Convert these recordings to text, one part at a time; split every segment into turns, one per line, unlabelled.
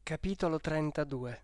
Capitolo 32.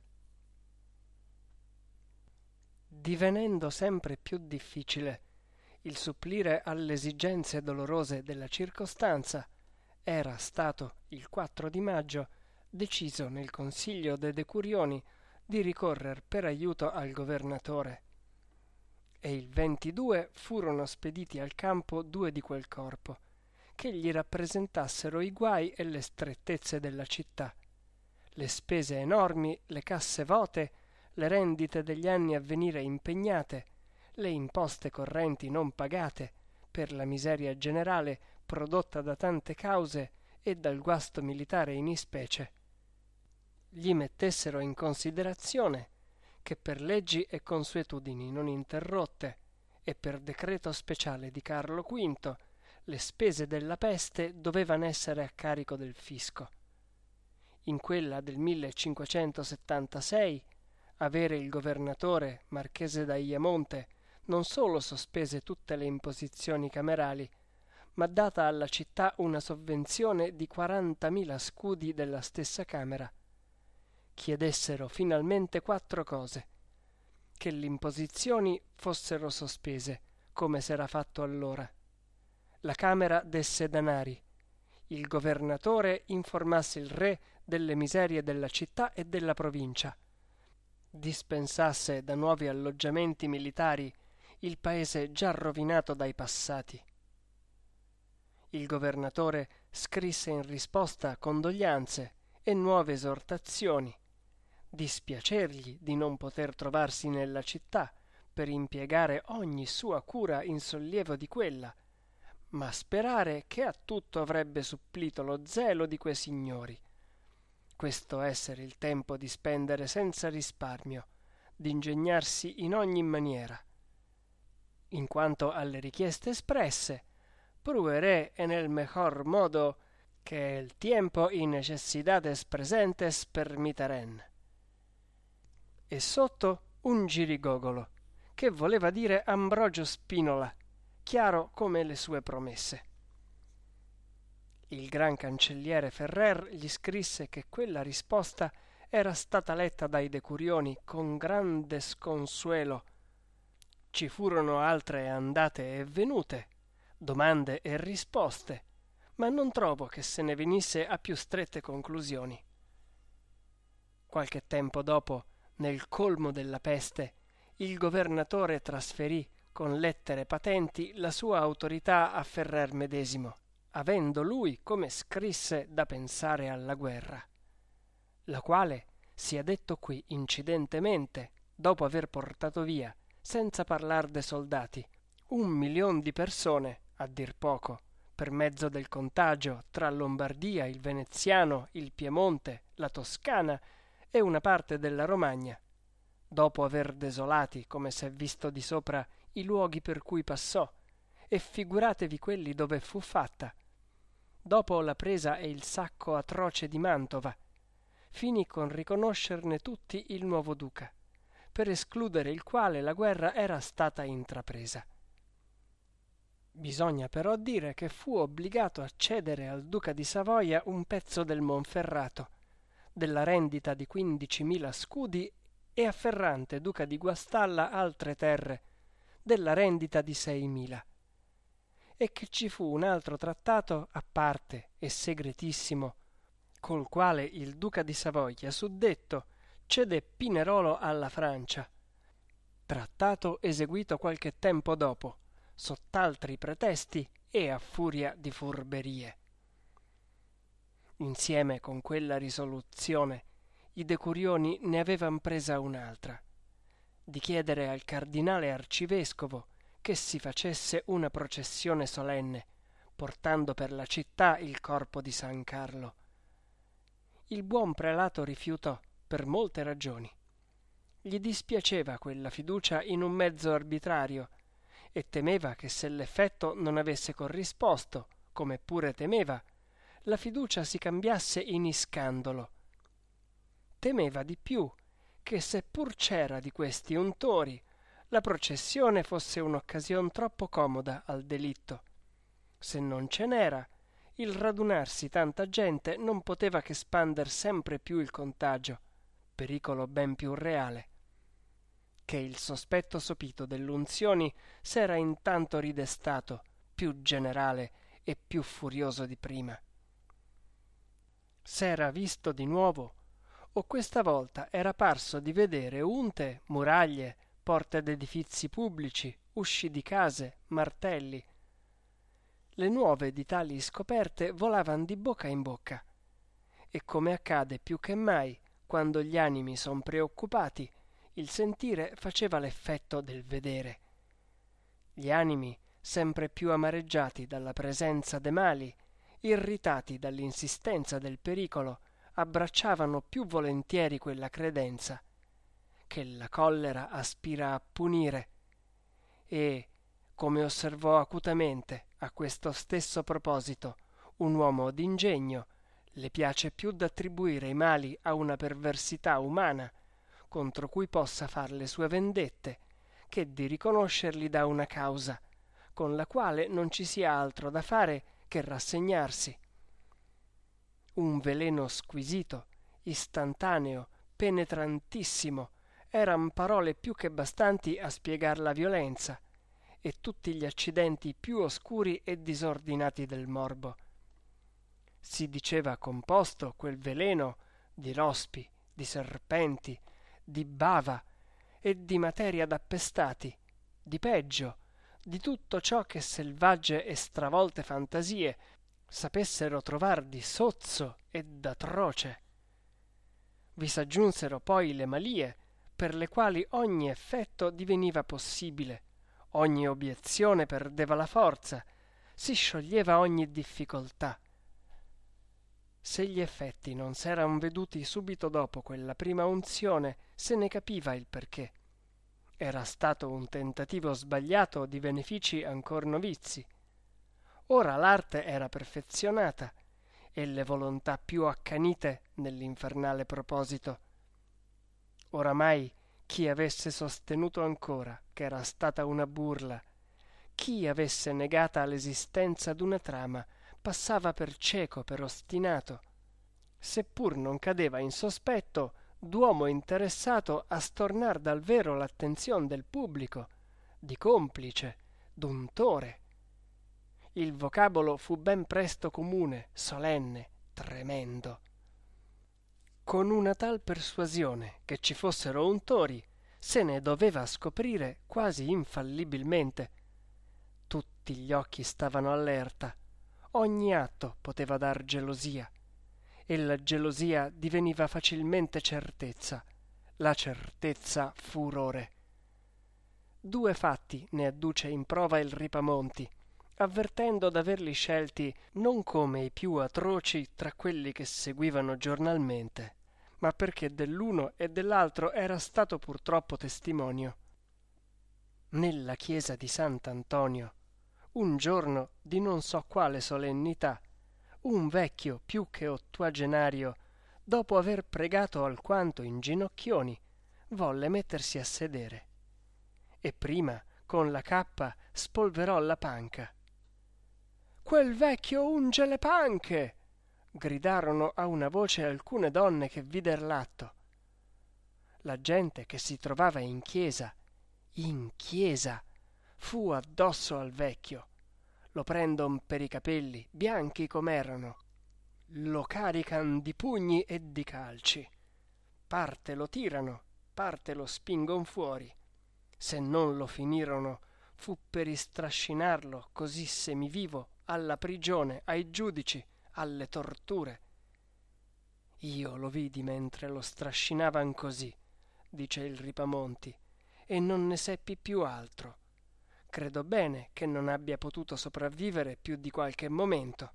Divenendo sempre più difficile il supplire alle esigenze dolorose della circostanza, era stato il 4 di maggio deciso nel Consiglio de Decurioni di ricorrer per aiuto al governatore, e il 22 furono spediti al campo 2 di quel corpo, che gli rappresentassero i guai e le strettezze della città, le spese enormi, le casse vote, le rendite degli anni a venire impegnate, le imposte correnti non pagate, per la miseria generale prodotta da tante cause e dal guasto militare in ispecie. Gli mettessero in considerazione che per leggi e consuetudini non interrotte e per decreto speciale di Carlo V le spese della peste dovevano essere a carico del fisco. In quella del 1576 avere il governatore marchese d'Ajamonte non solo sospese tutte le imposizioni camerali, ma data alla città una sovvenzione di 40.000 scudi della stessa Camera. Chiedessero finalmente 4 cose: che le imposizioni fossero sospese, come s'era fatto allora, la Camera desse danari, il governatore informasse il re delle miserie della città e della provincia, dispensasse da nuovi alloggiamenti militari il paese già rovinato dai passati. Il governatore scrisse in risposta condoglianze e nuove esortazioni, dispiacergli di non poter trovarsi nella città per impiegare ogni sua cura in sollievo di quella, ma sperare che a tutto avrebbe supplito lo zelo di quei signori. Questo essere il tempo di spendere senza risparmio, d'ingegnarsi in ogni maniera. In quanto alle richieste espresse, prueré en el mejor modo que el tiempo y necesidades presentes permiteren. E sotto un girigogolo, che voleva dire Ambrogio Spinola, chiaro come le sue promesse. Il gran cancelliere Ferrer gli scrisse che quella risposta era stata letta dai decurioni con grande sconsuelo. Ci furono altre andate e venute, domande e risposte, ma non trovo che se ne venisse a più strette conclusioni. Qualche tempo dopo, nel colmo della peste, il governatore trasferì con lettere patenti la sua autorità a Ferrer medesimo, avendo lui, come scrisse, da pensare alla guerra, la quale, sia detto qui incidentemente, dopo aver portato via, senza parlar de soldati, 1.000.000 di persone, a dir poco, per mezzo del contagio tra Lombardia, il Veneziano, il Piemonte, la Toscana e una parte della Romagna, dopo aver desolati, come s'è visto di sopra, i luoghi per cui passò, e figuratevi quelli dove fu fatta, dopo la presa e il sacco atroce di Mantova, finì con riconoscerne tutti il nuovo duca, per escludere il quale la guerra era stata intrapresa. Bisogna però dire che fu obbligato a cedere al duca di Savoia un pezzo del Monferrato, della rendita di 15.000 scudi, e a Ferrante, duca di Guastalla, altre terre, della rendita di 6.000, e che ci fu un altro trattato a parte e segretissimo, col quale il duca di Savoia suddetto cede Pinerolo alla Francia, trattato eseguito qualche tempo dopo, sott'altri pretesti e a furia di furberie. Insieme con quella risoluzione i decurioni ne avevan presa un'altra, di chiedere al cardinale arcivescovo che si facesse una processione solenne, portando per la città il corpo di San Carlo. Il buon prelato rifiutò per molte ragioni. Gli dispiaceva quella fiducia in un mezzo arbitrario e temeva che se l'effetto non avesse corrisposto, come pure temeva, la fiducia si cambiasse in iscandolo. Temeva di più che se pur c'era di questi untori, la processione fosse un'occasion troppo comoda al delitto. Se non ce n'era, il radunarsi tanta gente non poteva che spander sempre più il contagio, pericolo ben più reale. Che il sospetto sopito dell'unzioni s'era intanto ridestato, più generale e più furioso di prima. S'era visto di nuovo, o questa volta era parso di vedere unte, muraglie, porte d'edifizi pubblici, usci di case, martelli. Le nuove di tali scoperte volavan di bocca in bocca, e come accade più che mai quando gli animi son preoccupati, il sentire faceva l'effetto del vedere. Gli animi, sempre più amareggiati dalla presenza de mali, irritati dall'insistenza del pericolo, abbracciavano più volentieri quella credenza che la collera aspira a punire e, come osservò acutamente a questo stesso proposito un uomo d'ingegno, le piace più d'attribuire i mali a una perversità umana contro cui possa far le sue vendette, che di riconoscerli da una causa con la quale non ci sia altro da fare che rassegnarsi. Un veleno squisito, istantaneo, penetrantissimo, eran parole più che bastanti a spiegar la violenza e tutti gli accidenti più oscuri e disordinati del morbo. Si diceva composto quel veleno di rospi, di serpenti, di bava e di materia d'appestati, di peggio, di tutto ciò che selvagge e stravolte fantasie sapessero trovar di sozzo e d'atroce. Vi s'aggiunsero poi le malie, per le quali ogni effetto diveniva possibile, ogni obiezione perdeva la forza, si scioglieva ogni difficoltà. Se gli effetti non s'eran veduti subito dopo quella prima unzione, se ne capiva il perché. Era stato un tentativo sbagliato di benefici ancor novizi. Ora l'arte era perfezionata e le volontà più accanite nell'infernale proposito. Oramai chi avesse sostenuto ancora che era stata una burla, chi avesse negata l'esistenza d'una trama, passava per cieco, per ostinato, seppur non cadeva in sospetto d'uomo interessato a stornar dal vero l'attenzion del pubblico, di complice, d'untore. Il vocabolo fu ben presto comune, solenne, tremendo. Con una tal persuasione che ci fossero untori, se ne doveva scoprire quasi infallibilmente. Tutti gli occhi stavano allerta, ogni atto poteva dar gelosia, e la gelosia diveniva facilmente certezza, la certezza furore. 2 fatti ne adduce in prova il Ripamonti, avvertendo d'averli scelti non come i più atroci tra quelli che seguivano giornalmente, ma perché dell'uno e dell'altro era stato purtroppo testimonio. Nella chiesa di Sant'Antonio, un giorno di non so quale solennità, un vecchio più che ottuagenario, dopo aver pregato alquanto in ginocchioni, volle mettersi a sedere e prima con la cappa spolverò la panca. «Quel vecchio unge le panche!» gridarono a una voce alcune donne che vider l'atto. La gente che si trovava in chiesa, fu addosso al vecchio, lo prendon per i capelli, bianchi com'erano, lo carican di pugni e di calci, parte lo tirano, parte lo spingon fuori. Se non lo finirono, fu per istrascinarlo così semivivo alla prigione, ai giudici, alle torture. Io lo vidi mentre lo strascinavan così, dice il Ripamonti, e non ne seppi più altro. Credo bene che non abbia potuto sopravvivere più di qualche momento.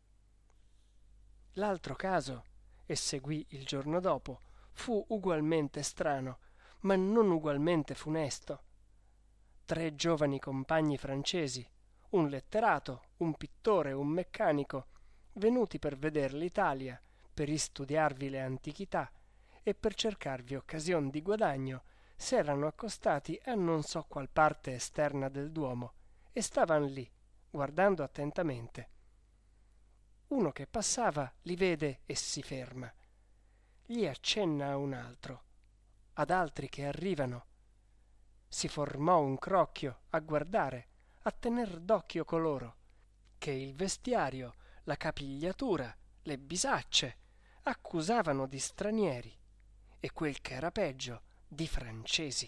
L'altro caso, e seguì il giorno dopo, fu ugualmente strano, ma non ugualmente funesto. 3 giovani compagni francesi, un letterato, un pittore e un meccanico, venuti per veder l'Italia, per istudiarvi le antichità e per cercarvi occasion di guadagno, s'erano accostati a non so qual parte esterna del Duomo e stavan lì, guardando attentamente. Uno che passava li vede e si ferma. Gli accenna a un altro, ad altri che arrivano. Si formò un crocchio a guardare, a tener d'occhio coloro che il vestiario, la capigliatura, le bisacce accusavano di stranieri e quel che era peggio, di francesi.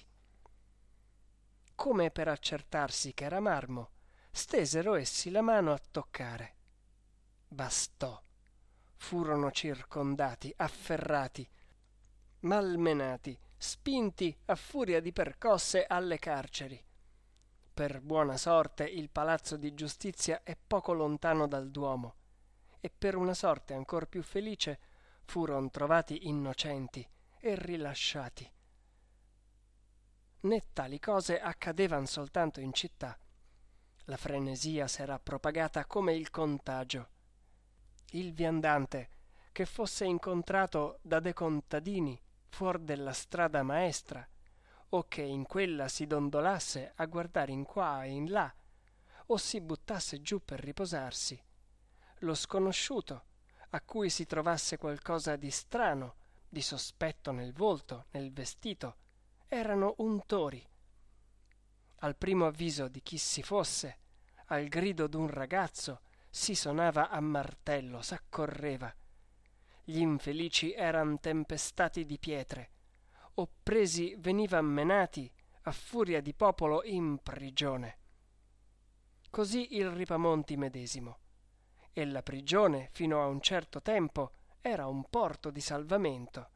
Come per accertarsi che era marmo, stesero essi la mano a toccare. Bastò. Furono circondati, afferrati, malmenati, spinti a furia di percosse alle carceri. Per buona sorte il palazzo di giustizia è poco lontano dal Duomo, e per una sorte ancor più felice furono trovati innocenti e rilasciati. Né tali cose accadevan soltanto in città. La frenesia s'era propagata come il contagio. Il viandante che fosse incontrato da de contadini fuor della strada maestra, o che in quella si dondolasse a guardare in qua e in là, o si buttasse giù per riposarsi, lo sconosciuto, a cui si trovasse qualcosa di strano, di sospetto nel volto, nel vestito, erano untori. Al primo avviso di chi si fosse, al grido d'un ragazzo, si sonava a martello, s'accorreva. Gli infelici eran tempestati di pietre, o presi venivan menati a furia di popolo in prigione. Così il Ripamonti medesimo, e la prigione fino a un certo tempo era un porto di salvamento.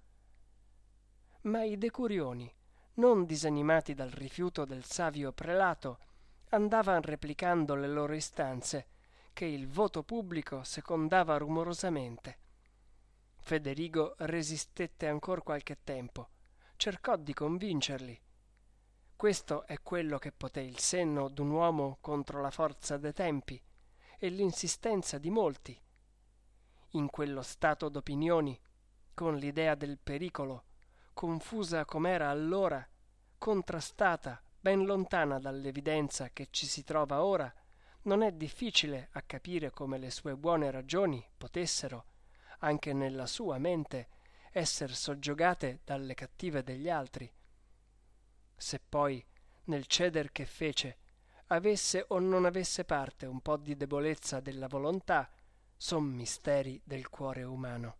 Ma i decurioni, non disanimati dal rifiuto del savio prelato, andavan replicando le loro istanze, che il voto pubblico secondava rumorosamente. Federigo resistette ancor qualche tempo, cercò di convincerli. Questo è quello che poté il senno d'un uomo contro la forza dei tempi e l'insistenza di molti. In quello stato d'opinioni, con l'idea del pericolo, confusa com'era allora, contrastata, ben lontana dall'evidenza che ci si trova ora, non è difficile a capire come le sue buone ragioni potessero, anche nella sua mente, esser soggiogate dalle cattive degli altri. Se poi, nel ceder che fece, avesse o non avesse parte un po' di debolezza della volontà, son misteri del cuore umano.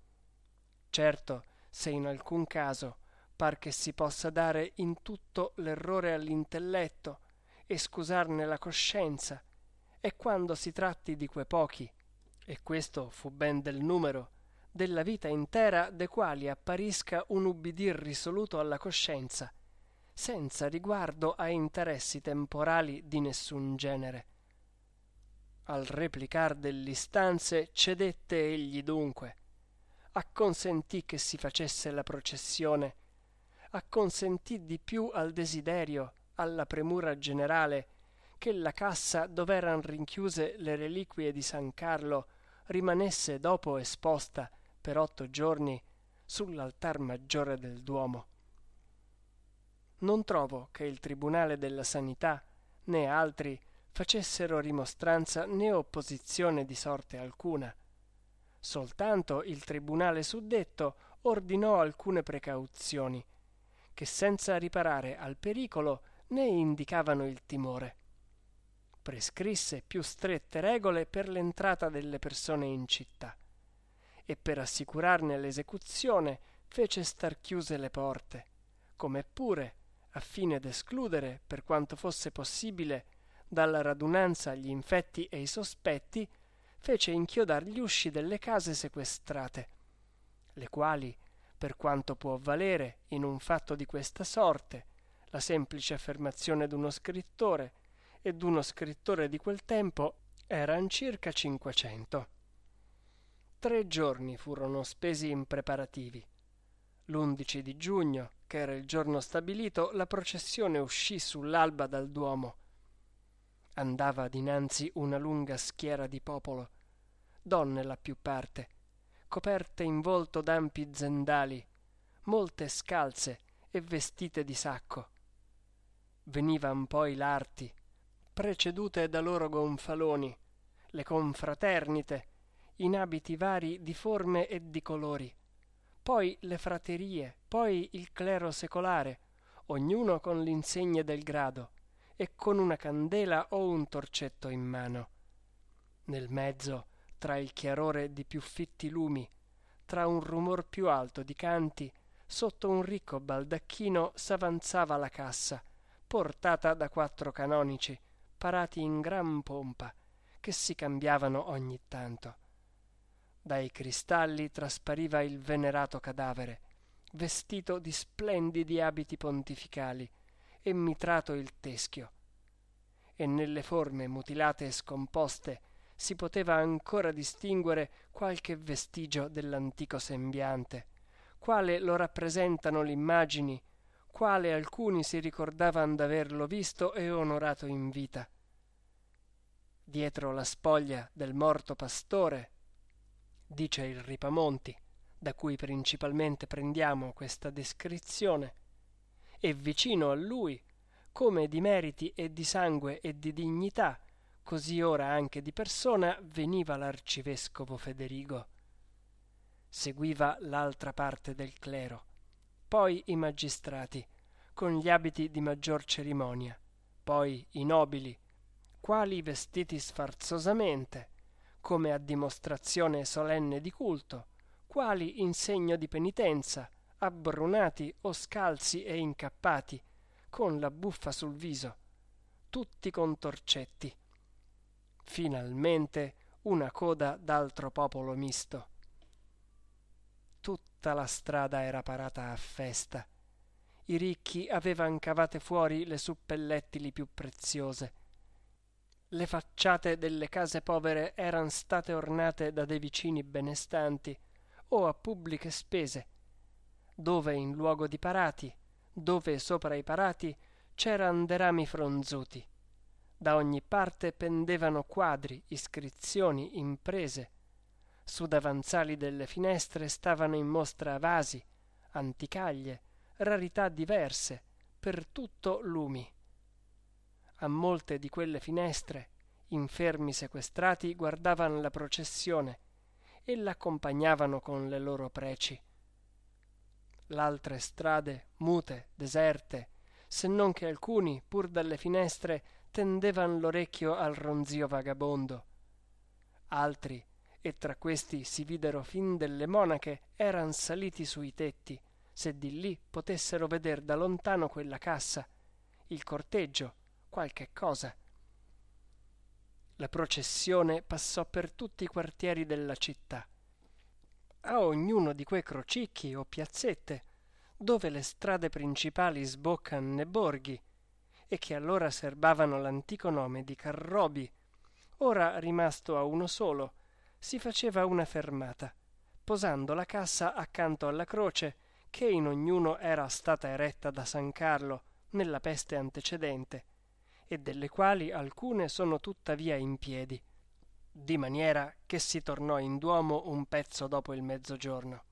Certo, se in alcun caso par che si possa dare in tutto l'errore all'intelletto e scusarne la coscienza, è quando si tratti di quei pochi, e questo fu ben del numero, della vita intera de quali apparisca un ubbidir risoluto alla coscienza, senza riguardo a interessi temporali di nessun genere. Al replicar dell'istanze cedette egli dunque, acconsentì che si facesse la processione, acconsentì di più al desiderio, alla premura generale, che la cassa dov'eran rinchiuse le reliquie di San Carlo rimanesse dopo esposta per 8 giorni sull'altar maggiore del Duomo. Non trovo che il Tribunale della Sanità né altri facessero rimostranza né opposizione di sorte alcuna. Soltanto il tribunale suddetto ordinò alcune precauzioni, che senza riparare al pericolo né indicavano il timore. Prescrisse più strette regole per l'entrata delle persone in città, e per assicurarne l'esecuzione fece star chiuse le porte, come pure, a fine d'escludere, per quanto fosse possibile, dalla radunanza gli infetti e i sospetti, fece inchiodar gli usci delle case sequestrate, le quali, per quanto può valere in un fatto di questa sorte la semplice affermazione d'uno scrittore, e d'uno scrittore di quel tempo, eran circa 500. 3 giorni furono spesi in preparativi. L'11 di giugno, che era il giorno stabilito, la processione uscì sull'alba dal Duomo. Andava dinanzi una lunga schiera di popolo, donne la più parte, coperte in volto d'ampi zendali, molte scalze e vestite di sacco. Venivan poi l'arti, precedute da loro gonfaloni, le confraternite, in abiti vari di forme e di colori, poi le fraterie, poi il clero secolare, ognuno con l'insegne del grado e con una candela o un torcetto in mano. Nel mezzo, tra il chiarore di più fitti lumi, tra un rumor più alto di canti, sotto un ricco baldacchino s'avanzava la cassa, portata da 4 canonici, parati in gran pompa, che si cambiavano ogni tanto. Dai cristalli traspariva il venerato cadavere, vestito di splendidi abiti pontificali e mitrato il teschio, e nelle forme mutilate e scomposte si poteva ancora distinguere qualche vestigio dell'antico sembiante, quale lo rappresentano le immagini, quale alcuni si ricordavan d'averlo visto e onorato in vita. Dietro la spoglia del morto pastore, dice il Ripamonti, da cui principalmente prendiamo questa descrizione, e vicino a lui, come di meriti e di sangue e di dignità, così ora anche di persona, veniva l'arcivescovo Federigo. Seguiva l'altra parte del clero, poi i magistrati, con gli abiti di maggior cerimonia, poi i nobili, quali vestiti sfarzosamente, come a dimostrazione solenne di culto, quali in segno di penitenza, abbrunati o scalzi e incappati, con la buffa sul viso, tutti con torcetti. Finalmente una coda d'altro popolo misto. Tutta la strada era parata a festa. I ricchi avevan cavate fuori le suppellettili più preziose. Le facciate delle case povere eran state ornate da dei vicini benestanti o a pubbliche spese, dove in luogo di parati, dove sopra i parati c'eran de rami fronzuti. Da ogni parte pendevano quadri, iscrizioni, imprese. Su davanzali delle finestre stavano in mostra vasi, anticaglie, rarità diverse, per tutto lumi. A molte di quelle finestre, infermi sequestrati guardavan la processione e l'accompagnavano con le loro preci. L'altre strade, mute, deserte, se non che alcuni, pur dalle finestre, tendevan l'orecchio al ronzio vagabondo. Altri, e tra questi si videro fin delle monache, eran saliti sui tetti, se di lì potessero veder da lontano quella cassa, il corteggio, qualche cosa. La processione passò per tutti i quartieri della città. A ognuno di quei crocicchi o piazzette, dove le strade principali sboccan nei borghi, e che allora serbavano l'antico nome di Carrobi, ora rimasto a uno solo, si faceva una fermata, posando la cassa accanto alla croce che in ognuno era stata eretta da San Carlo nella peste antecedente, e delle quali alcune sono tuttavia in piedi, di maniera che si tornò in Duomo un pezzo dopo il mezzogiorno.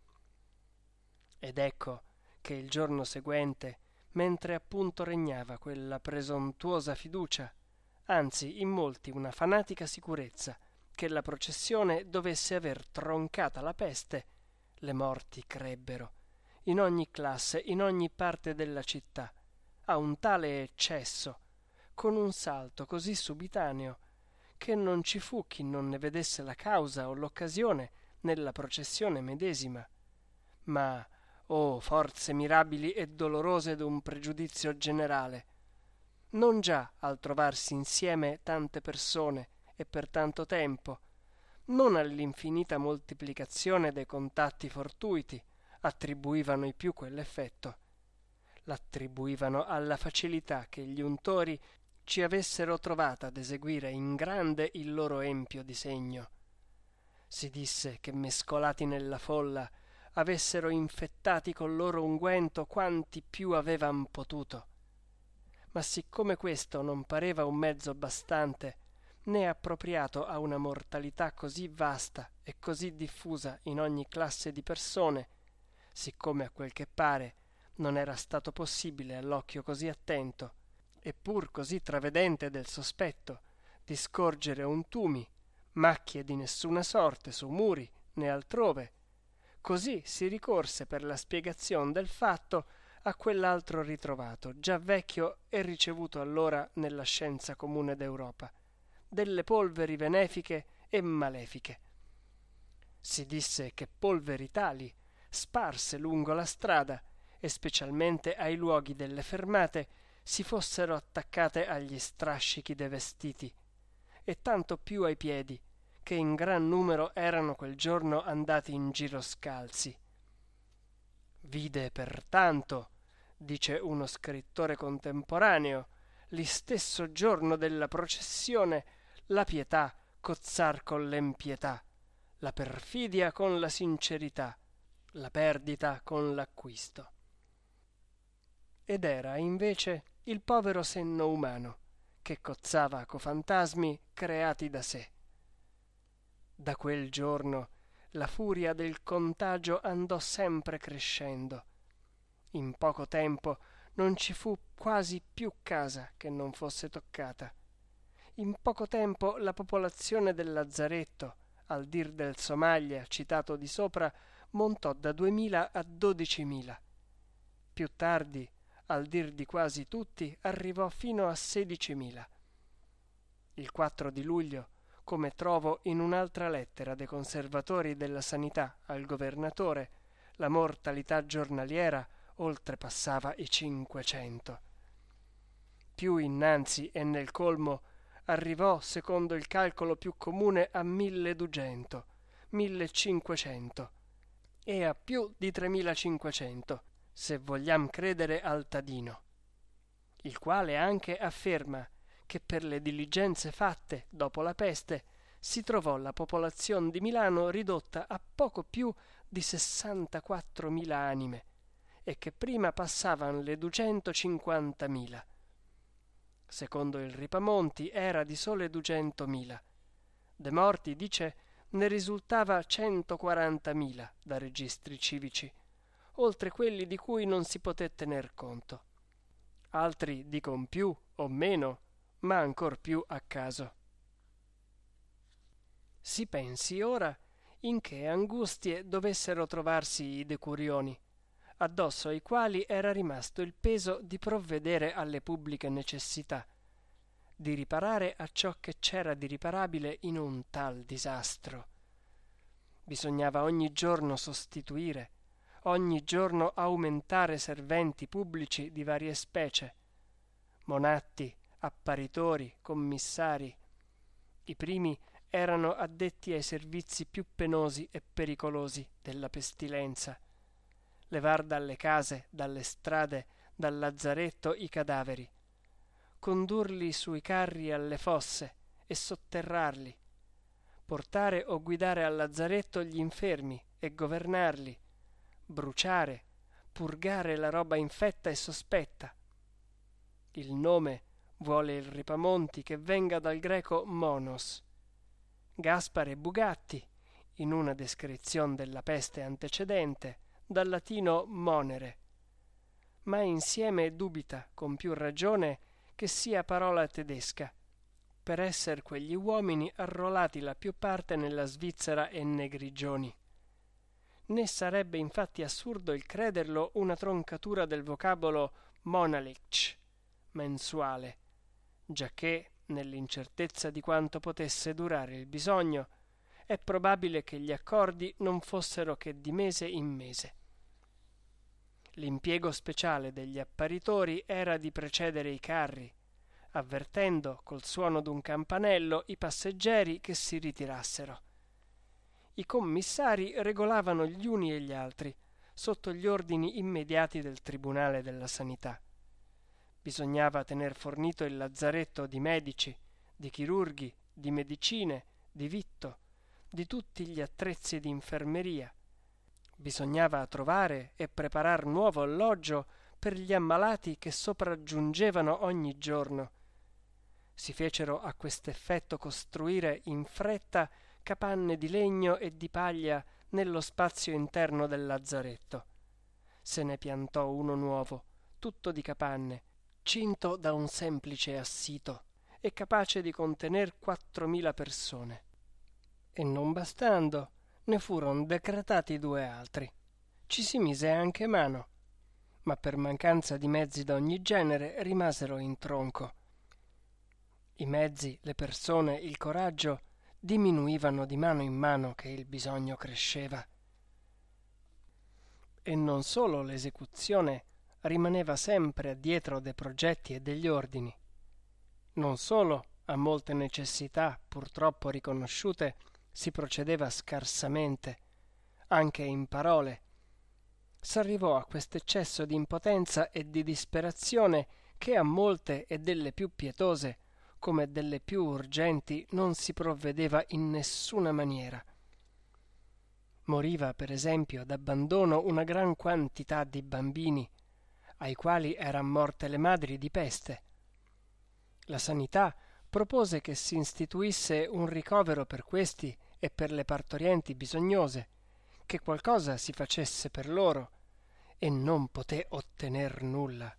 Ed ecco che il giorno seguente, mentre appunto regnava quella presuntuosa fiducia, anzi in molti una fanatica sicurezza, che la processione dovesse aver troncata la peste, le morti crebbero, in ogni classe, in ogni parte della città, a un tale eccesso, con un salto così subitaneo, che non ci fu chi non ne vedesse la causa o l'occasione nella processione medesima. Ma, oh forze mirabili e dolorose d'un pregiudizio generale, non già al trovarsi insieme tante persone e per tanto tempo, non all'infinita moltiplicazione dei contatti fortuiti attribuivano i più quell'effetto, l'attribuivano alla facilità che gli untori ci avessero trovata ad eseguire in grande il loro empio disegno. Si disse che mescolati nella folla avessero infettati col loro unguento quanti più avevan potuto, ma siccome questo non pareva un mezzo bastante né appropriato a una mortalità così vasta e così diffusa in ogni classe di persone, siccome a quel che pare non era stato possibile all'occhio così attento e pur così travedente del sospetto di scorgere un tumi, macchie di nessuna sorte su muri né altrove. Così si ricorse per la spiegazione del fatto a quell'altro ritrovato, già vecchio e ricevuto allora nella scienza comune d'Europa, delle polveri benefiche e malefiche. Si disse che polveri tali, sparse lungo la strada e specialmente ai luoghi delle fermate, si fossero attaccate agli strascichi dei vestiti, e tanto più ai piedi, che in gran numero erano quel giorno andati in giro scalzi. Vide pertanto, dice uno scrittore contemporaneo, l'istesso giorno della processione, la pietà cozzar con l'empietà, la perfidia con la sincerità, la perdita con l'acquisto. Ed era invece il povero senno umano che cozzava co fantasmi creati da sé. Da quel giorno la furia del contagio andò sempre crescendo. In poco tempo non ci fu quasi più casa che non fosse toccata. In poco tempo la popolazione del lazzaretto, al dir del Somaglia citato di sopra, montò da 2000 a 12.000. Più tardi, al dir di quasi tutti, arrivò fino a 16.000. Il 4 di luglio, come trovo in un'altra lettera dei conservatori della sanità al governatore, la mortalità giornaliera oltrepassava i 500. Più innanzi e nel colmo arrivò, secondo il calcolo più comune, a 1.200, 1.500 e a più di 3.500, se vogliam credere al Tadino, il quale anche afferma che per le diligenze fatte dopo la peste si trovò la popolazione di Milano ridotta a poco più di 64.000 anime e che prima passavan le 250.000. Secondo il Ripamonti era di sole 200.000. De morti, dice, ne risultava 140.000 da registri civici, oltre quelli di cui non si poté tener conto. Altri dicon più o meno, ma ancor più a caso. Si pensi ora in che angustie dovessero trovarsi i decurioni, addosso ai quali era rimasto il peso di provvedere alle pubbliche necessità, di riparare a ciò che c'era di riparabile in un tal disastro. Bisognava ogni giorno sostituire, ogni giorno aumentare serventi pubblici di varie specie, monatti, apparitori, commissari. I primi erano addetti ai servizi più penosi e pericolosi della pestilenza: levar dalle case, dalle strade, dal lazzaretto i cadaveri, condurli sui carri alle fosse e sotterrarli, portare o guidare al lazzaretto gli infermi e governarli, bruciare, purgare la roba infetta e sospetta. Il nome vuole il Ripamonti che venga dal greco monos. Gaspare Bugatti, in una descrizione della peste antecedente, dal latino monere, ma insieme dubita con più ragione che sia parola tedesca, per esser quegli uomini arruolati la più parte nella Svizzera e nei Grigioni. Né sarebbe infatti assurdo il crederlo una troncatura del vocabolo monalich, mensuale, giacché, nell'incertezza di quanto potesse durare il bisogno, è probabile che gli accordi non fossero che di mese in mese. L'impiego speciale degli apparitori era di precedere i carri, avvertendo col suono d'un campanello i passeggeri che si ritirassero. I commissari regolavano gli uni e gli altri, sotto gli ordini immediati del Tribunale della Sanità. Bisognava tener fornito il lazzaretto di medici, di chirurghi, di medicine, di vitto, di tutti gli attrezzi di infermeria. Bisognava trovare e preparar nuovo alloggio per gli ammalati che sopraggiungevano ogni giorno. Si fecero a quest'effetto costruire in fretta capanne di legno e di paglia nello spazio interno del lazzaretto. Se ne piantò uno nuovo, tutto di capanne, cinto da un semplice assito e capace di contener 4.000 persone. E non bastando, ne furono decretati 2 altri. Ci si mise anche mano, ma per mancanza di mezzi d'ogni genere rimasero in tronco. I mezzi, le persone, il coraggio diminuivano di mano in mano che il bisogno cresceva. E non solo l'esecuzione rimaneva sempre addietro dei progetti e degli ordini. Non solo a molte necessità purtroppo riconosciute si procedeva scarsamente, anche in parole. S'arrivò a quest'eccesso di impotenza e di disperazione che a molte e delle più pietose come delle più urgenti non si provvedeva in nessuna maniera. Moriva, per esempio, d'abbandono una gran quantità di bambini, ai quali eran morte le madri di peste. La sanità propose che si istituisse un ricovero per questi e per le partorienti bisognose, che qualcosa si facesse per loro, e non poté ottener nulla.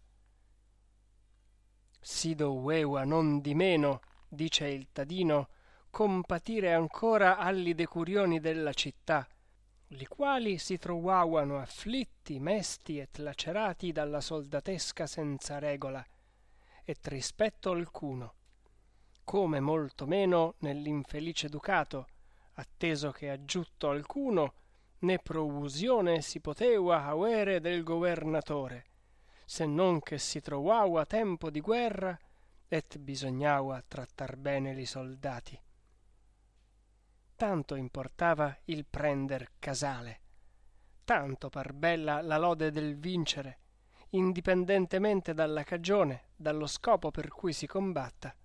Si doveva non di meno, dice il Tadino, compatire ancora alli decurioni della città, li quali si trovavano afflitti, mesti et lacerati dalla soldatesca senza regola, et rispetto alcuno, come molto meno nell'infelice ducato, atteso che aggiutto alcuno né prousione si poteva avere del governatore, se non che si trovava tempo di guerra et bisognava trattar bene li soldati. Tanto importava il prender casale, tanto par bella la lode del vincere, indipendentemente dalla cagione, dallo scopo per cui si combatta.